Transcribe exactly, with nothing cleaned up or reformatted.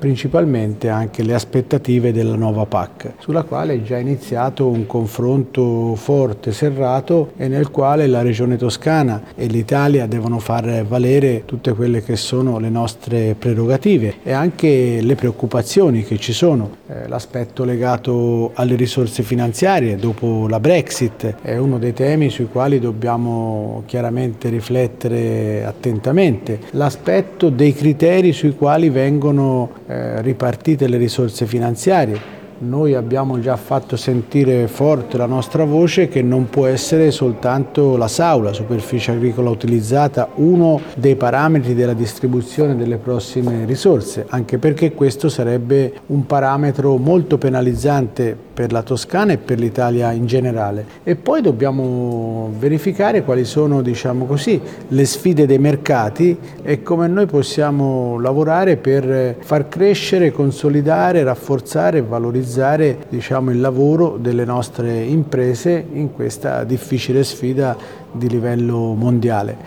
principalmente anche le aspettative della nuova P A C, sulla quale è già iniziato un confronto forte, serrato, e nel quale la Regione Toscana e l'Italia devono far valere tutte quelle che sono le nostre prerogative e anche le preoccupazioni che ci sono. Eh, l'aspetto legato alle risorse finanziarie dopo la Brexit è uno dei temi sui quali dobbiamo chiaramente riflettere attentamente. L'aspetto dei criteri sui quali vengono eh, ripartite le risorse finanziarie. Noi abbiamo già fatto sentire forte la nostra voce che non può essere soltanto la S A U, la superficie agricola utilizzata, uno dei parametri della distribuzione delle prossime risorse, anche perché questo sarebbe un parametro molto penalizzante per la Toscana e per l'Italia in generale. E poi dobbiamo verificare quali sono, diciamo così, le sfide dei mercati e come noi possiamo lavorare per far crescere, consolidare, rafforzare e valorizzare diciamo, il lavoro delle nostre imprese in questa difficile sfida di livello mondiale.